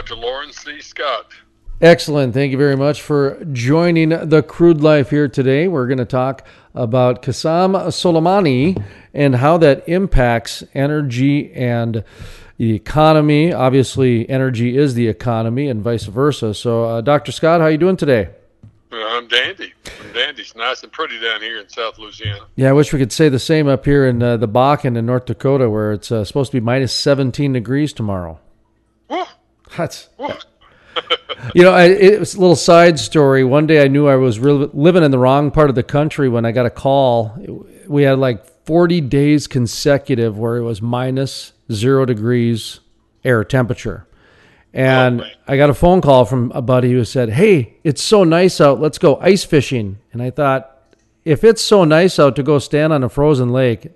Dr. Lauren C. Scott. Excellent. Thank you very much for joining the Crude Life here today. We're going to talk about Qasem Soleimani and how that impacts energy and the economy. Obviously, energy is the economy and vice versa. So, Dr. Scott, how are you doing today? I'm dandy. It's nice and pretty down here in South Louisiana. Yeah, I wish we could say the same up here in the Bakken in North Dakota, where it's supposed to be minus 17 degrees tomorrow. Woo. That's... Woo. It was a little side story. One day I knew I was living in the wrong part of the country when I got a call. We had like 40 days consecutive where it was minus 0 degrees air temperature. And I got a phone call from a buddy who said, "Hey, it's so nice out. Let's go ice fishing." And I thought, if it's so nice out to go stand on a frozen lake,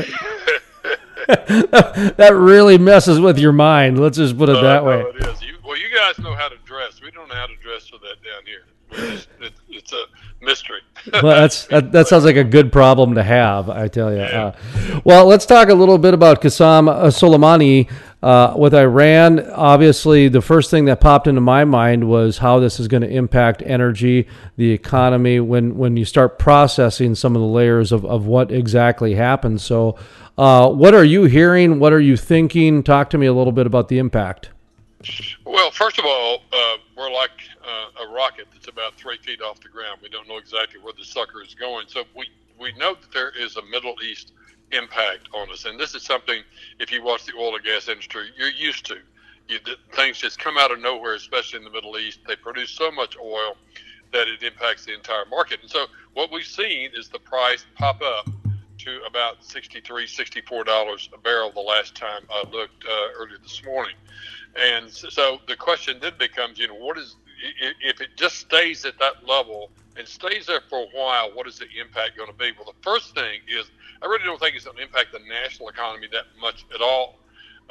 that really messes with your mind. Let's just put it that way. It is. You guys know how to dress. We don't know how to dress for that down here. It's a mystery. Well, that sounds like a good problem to have, I tell you. Yeah. Well, let's talk a little bit about Qasem Soleimani with Iran. Obviously, the first thing that popped into my mind was how this is going to impact energy, the economy, when you start processing some of the layers of what exactly happened. So what are you hearing? What are you thinking? Talk to me a little bit about the impact. Well, first of all, we're like a rocket that's about 3 feet off the ground. We don't know exactly where the sucker is going. So we know that there is a Middle East impact on us. And this is something, if you watch the oil and gas industry, you're used to. Things just come out of nowhere, especially in the Middle East. They produce so much oil that it impacts the entire market. And so what we've seen is the price pop up to about $63, $64 a barrel the last time I looked earlier this morning. And so the question then becomes, if it just stays at that level and stays there for a while, what is the impact going to be? Well, the first thing is, I really don't think it's going to impact the national economy that much at all.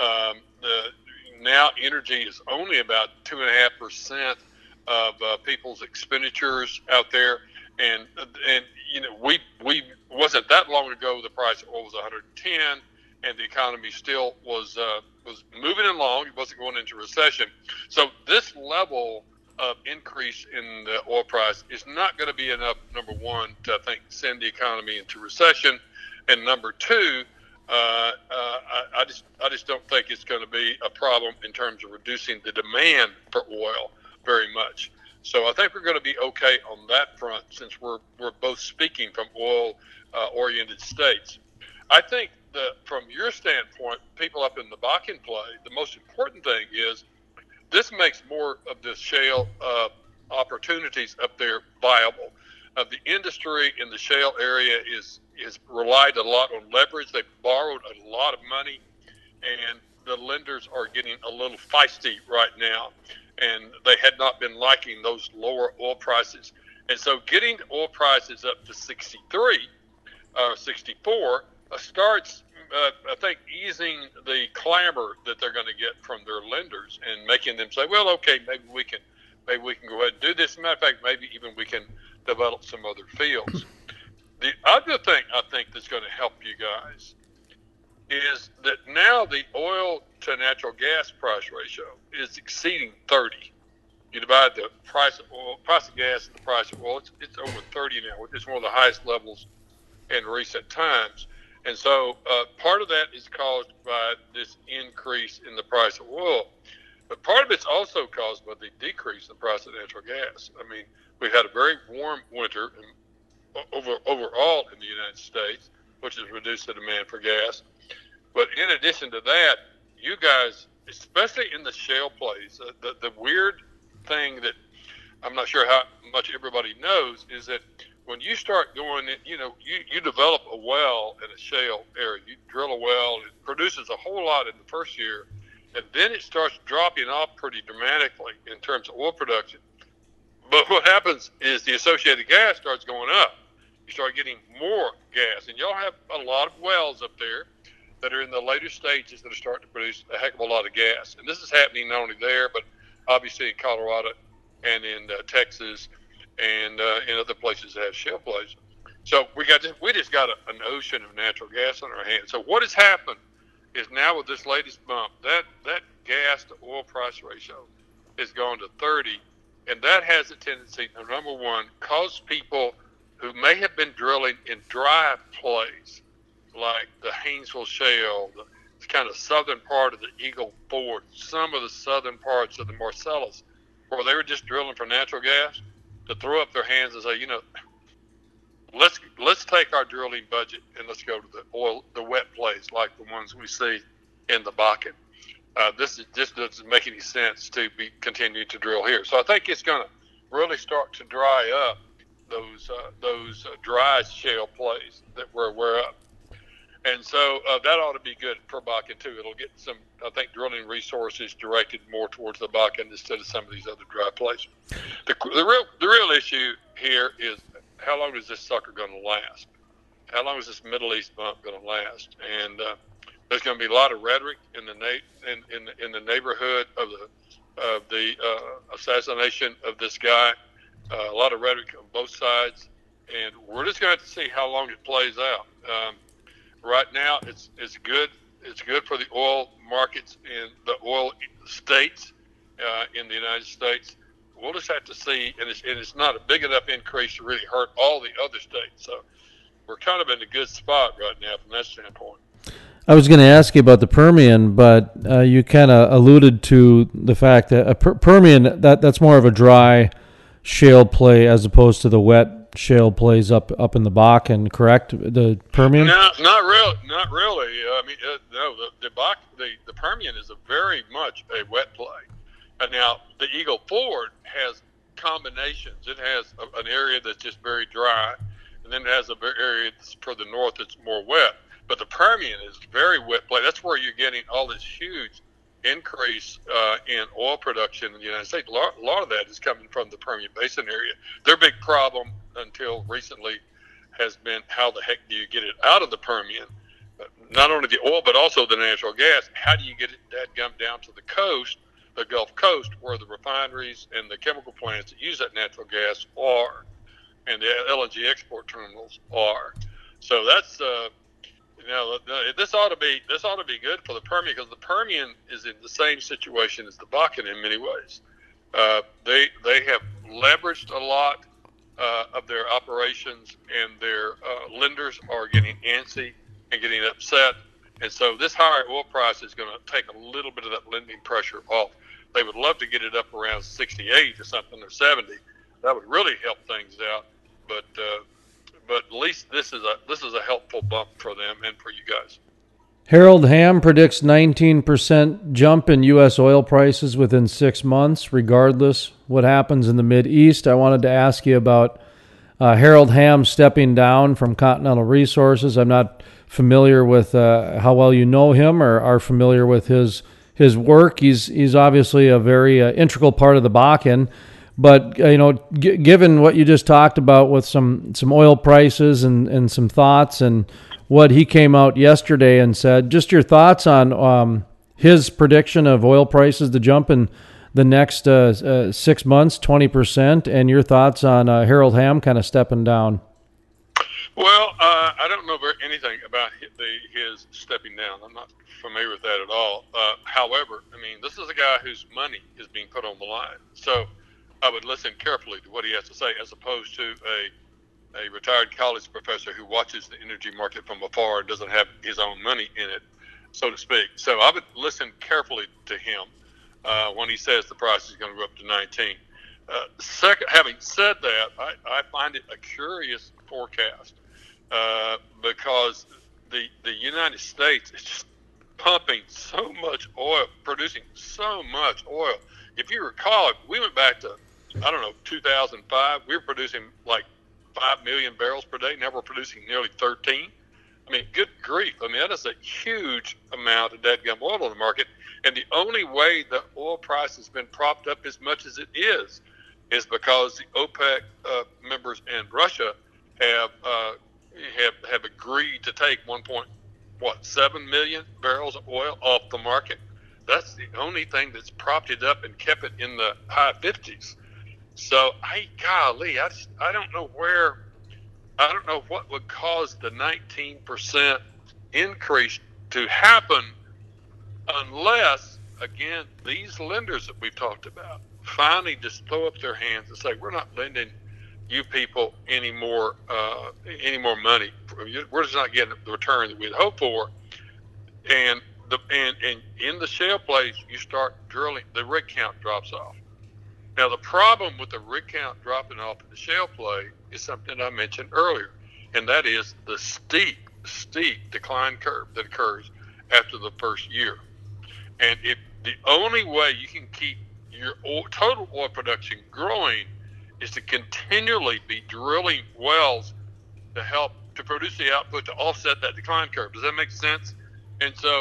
Now energy is only about 2.5% of people's expenditures out there. And we wasn't that long ago, the price of oil was 110, and the economy still was moving along. It wasn't going into recession. So this level of increase in the oil price is not going to be enough, number one, to, I think, send the economy into recession. And number two, I just don't think it's going to be a problem in terms of reducing the demand for oil very much. So I think we're going to be okay on that front, since we're both speaking from oil-oriented states. I think that from your standpoint, people up in the Bakken play, the most important thing is this makes more of the shale opportunities up there viable. The industry in the shale area is relied a lot on leverage. They've borrowed a lot of money, and the lenders are getting a little feisty right now, and they had not been liking those lower oil prices. And so getting oil prices up to 63, 64 starts, I think, easing the clamor that they're going to get from their lenders and making them say, well, okay, maybe we can go ahead and do this. As a matter of fact, maybe even we can develop some other fields. The other thing I think that's going to help you guys is that now the oil to natural gas price ratio is exceeding 30. You divide the price of gas and the price of oil, it's over 30 now. It's one of the highest levels in recent times. And so part of that is caused by this increase in the price of oil. But part of it's also caused by the decrease in the price of natural gas. I mean, we've had a very warm winter overall in the United States, which has reduced the demand for gas. But in addition to that, you guys, especially in the shale plays, the weird thing that I'm not sure how much everybody knows is that when you start going, you develop a well in a shale area. You drill a well, it produces a whole lot in the first year, and then it starts dropping off pretty dramatically in terms of oil production. But what happens is the associated gas starts going up. You start getting more gas, and y'all have a lot of wells up there that are in the later stages that are starting to produce a heck of a lot of gas. And this is happening not only there, but obviously in Colorado and in Texas and in other places that have shale plays. So we just got an ocean of natural gas on our hands. So what has happened is now with this latest bump, that gas to oil price ratio has gone to 30, and that has a tendency to, number one, cause people who may have been drilling in dry plays, like the Haynesville Shale, the kind of southern part of the Eagle Ford, some of the southern parts of the Marcellus, where they were just drilling for natural gas, to throw up their hands and say, let's take our drilling budget and let's go to the wet plays like the ones we see in the Bakken. This doesn't make any sense to be continuing to drill here. So I think it's going to really start to dry up those dry shale plays that we're aware of. And so that ought to be good for Bakken too. It'll get some, I think, drilling resources directed more towards the Bakken instead of some of these other dry places. The real issue here is, how long is this sucker going to last? How long is this Middle East bump going to last? And there's going to be a lot of rhetoric in the neighborhood of the assassination of this guy. A lot of rhetoric on both sides, and we're just going to have to see how long it plays out. Right now, it's good. It's good for the oil markets in the oil states in the United States. We'll just have to see, and it's not a big enough increase to really hurt all the other states. So we're kind of in a good spot right now from that standpoint. I was going to ask you about the Permian, but you kind of alluded to the fact that Permian, that's more of a dry shale play as opposed to the wet shale plays up in the Bakken, correct? The Permian? No, not really. I mean, no. The Permian is very much a wet play. And now the Eagle Ford has combinations. It has an area that's just very dry, and then it has an area that's for the north that's more wet. But the Permian is very wet play. That's where you're getting all this huge increase in oil production in the United States. A lot of that is coming from the Permian Basin area. Their big problem until recently has been, how the heck do you get it out of the Permian? Not only the oil, but also the natural gas. How do you get it down to the coast, the Gulf Coast, where the refineries and the chemical plants that use that natural gas are, and the LNG export terminals are? So that's this ought to be good for the Permian, because the Permian is in the same situation as the Bakken in many ways. They have leveraged a lot of their operations, and their lenders are getting antsy and getting upset. And so this higher oil price is going to take a little bit of that lending pressure off. They would love to get it up around 68 or something, or 70. That would really help things out. But at least this is a helpful bump for them and for you guys. Harold Hamm predicts 19% jump in U.S. oil prices within 6 months, regardless what happens in the Mideast. I wanted to ask you about Harold Hamm stepping down from Continental Resources. I'm not familiar with how well you know him or are familiar with his work. He's obviously a very integral part of the Bakken. But, given what you just talked about with some oil prices and some thoughts, and what he came out yesterday and said, just your thoughts on his prediction of oil prices to jump in the next 6 months, 20%, and your thoughts on Harold Hamm kind of stepping down. Well, I don't know anything about his stepping down. I'm not familiar with that at all. However, I mean, this is a guy whose money is being put on the line. So I would listen carefully to what he has to say, as opposed to a retired college professor who watches the energy market from afar and doesn't have his own money in it, so to speak. So I would listen carefully to him when he says the price is going to go up to 19. Having said that, I find it a curious forecast because the United States is just pumping so much oil, producing so much oil. If you recall, we went back to, 2005, we were producing like 5 million barrels per day. Now we're producing nearly 13. I mean, good grief. I mean, that is a huge amount of dadgum oil on the market. And the only way the oil price has been propped up as much as it is because the OPEC members and Russia have agreed to take 1.7 million barrels of oil off the market. That's the only thing that's propped it up and kept it in the high 50s. So, I don't know what would cause the 19% increase to happen unless again, these lenders that we've talked about finally just throw up their hands and say, we're not lending you people any more money. We're just not getting the return that we'd hoped for. And in the shale plays, you start drilling, the rig count drops off. Now, the problem with the rig count dropping off in the shale play is something I mentioned earlier, and that is the steep decline curve that occurs after the first year. And the only way you can keep your total oil production growing is to continually be drilling wells to help to produce the output to offset that decline curve. Does that make sense? And so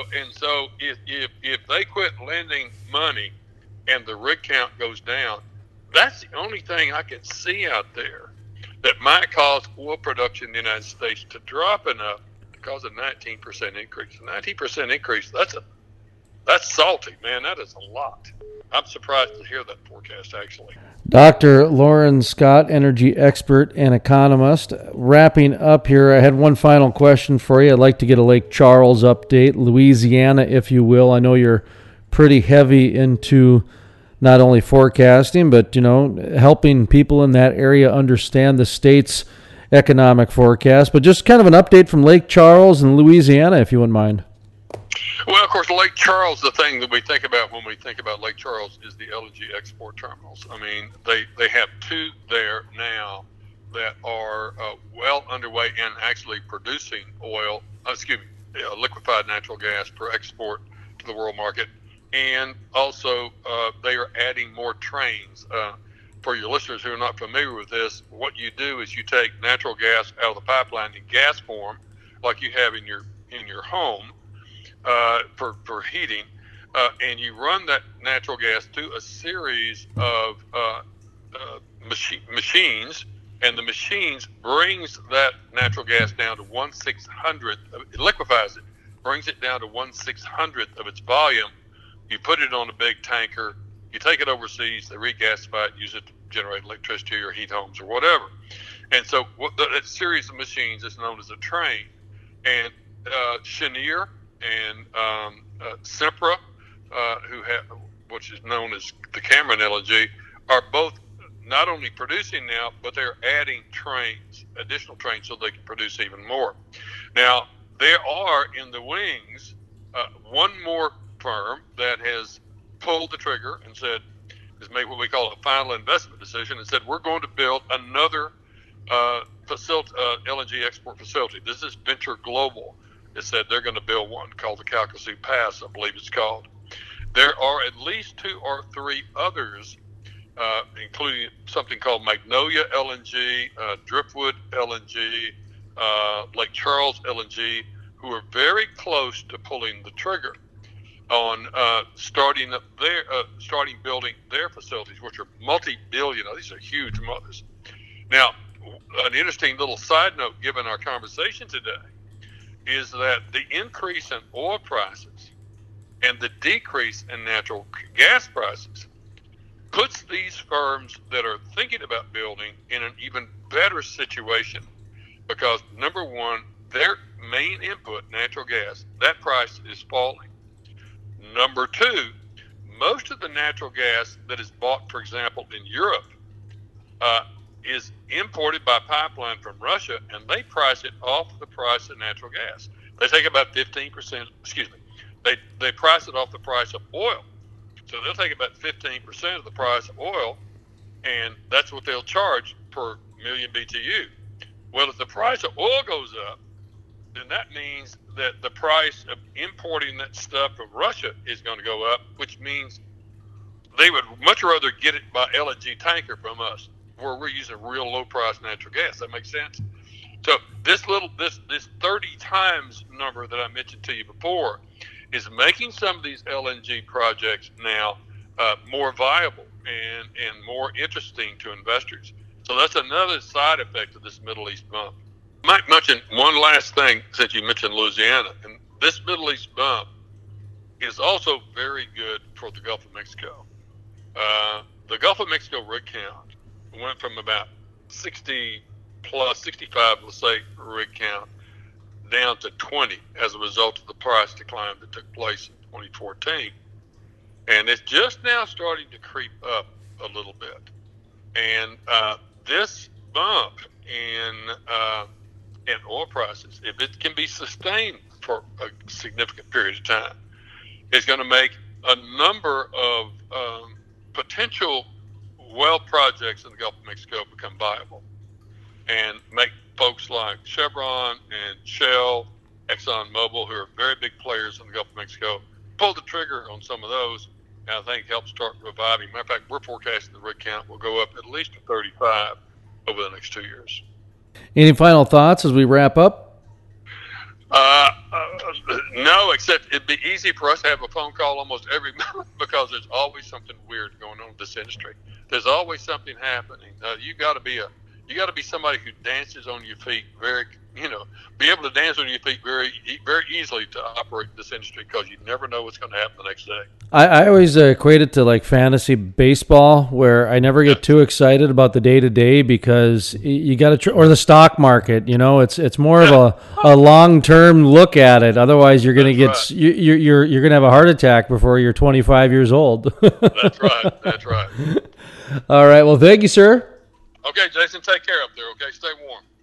if they quit lending money and the rig count goes down, that's the only thing I can see out there that might cause oil production in the United States to drop enough to cause a 19% increase. A 19% increase, that's salty, man. That is a lot. I'm surprised to hear that forecast, actually. Dr. Loren Scott, energy expert and economist. Wrapping up here, I had one final question for you. I'd like to get a Lake Charles update, Louisiana, if you will. I know you're pretty heavy into not only forecasting, but, helping people in that area understand the state's economic forecast. But just kind of an update from Lake Charles and Louisiana, if you wouldn't mind. Well, of course, Lake Charles, the thing that we think about when we think about Lake Charles is the LNG export terminals. I mean, they have two there now that are well underway and actually producing liquefied natural gas for export to the world market. And also, they are adding more trains. For your listeners who are not familiar with this, what you do is you take natural gas out of the pipeline in gas form, like you have in your home, for heating, and you run that natural gas through a series of machines, and the machines brings that natural gas down to 1/600. It liquefies it, brings it down to 1/600 of its volume. You put it on a big tanker. You take it overseas. They regasify it, use it to generate electricity or heat homes or whatever. And so that series of machines is known as a train. And Cheniere and Sempra, which is known as the Cameron LNG, are both not only producing now, but they're adding additional trains, so they can produce even more. Now, there are in the wings one more firm that has pulled the trigger and has made what we call a final investment decision and said, we're going to build another LNG export facility. This is Venture Global. It said they're going to build one called the Calcasieu Pass, I believe it's called. There are at least 2 or 3 others, including something called Magnolia LNG, Driftwood LNG, Lake Charles LNG, who are very close to pulling the trigger on starting building their facilities, which are multi-billion. These are huge mothers. Now, an interesting little side note, given our conversation today, is that the increase in oil prices and the decrease in natural gas prices puts these firms that are thinking about building in an even better situation, because number one, their main input, natural gas, that price is falling. Number two, most of the natural gas that is bought, for example, in Europe, is imported by pipeline from Russia, and they price it off the price of natural gas. They take about 15%, they price it off the price of oil. So they'll take about 15% of the price of oil, and that's what they'll charge per million BTU. Well, if the price of oil goes up, then that means that the price of importing that stuff from Russia is going to go up, which means they would much rather get it by LNG tanker from us, where we're using real low price natural gas. That makes sense? So this 30 times number that I mentioned to you before is making some of these LNG projects now more viable and more interesting to investors. So that's another side effect of this Middle East bump. I might mention one last thing since you mentioned Louisiana. And this Middle East bump is also very good for the Gulf of Mexico. The Gulf of Mexico rig count went from about 60 plus 65, let's say, rig count down to 20 as a result of the price decline that took place in 2014. and it's just now starting to creep up a little bit. And this bump in oil prices, if it can be sustained for a significant period of time, it's going to make a number of potential well projects in the Gulf of Mexico become viable, and make folks like Chevron and Shell, ExxonMobil, who are very big players in the Gulf of Mexico, pull the trigger on some of those, and I think help start reviving. Matter of fact, we're forecasting the rig count will go up at least to 35 over the next 2 years. Any final thoughts as we wrap up? No, except it'd be easy for us to have a phone call almost every month because there's always something weird going on in this industry. There's always something happening. You got to be somebody who dances on your feet be able to dance on your feet very easily to operate this industry, because you never know what's going to happen the next day. I always equate it to like fantasy baseball, where I never get too excited about the day to day, because you got to, or the stock market. It's more of a long term look at it. Otherwise, you're going to get you're going to have a heart attack before you're 25 years old. That's right. That's right. All right. Well, thank you, sir. Okay, Jason. Take care up there. Okay, stay warm.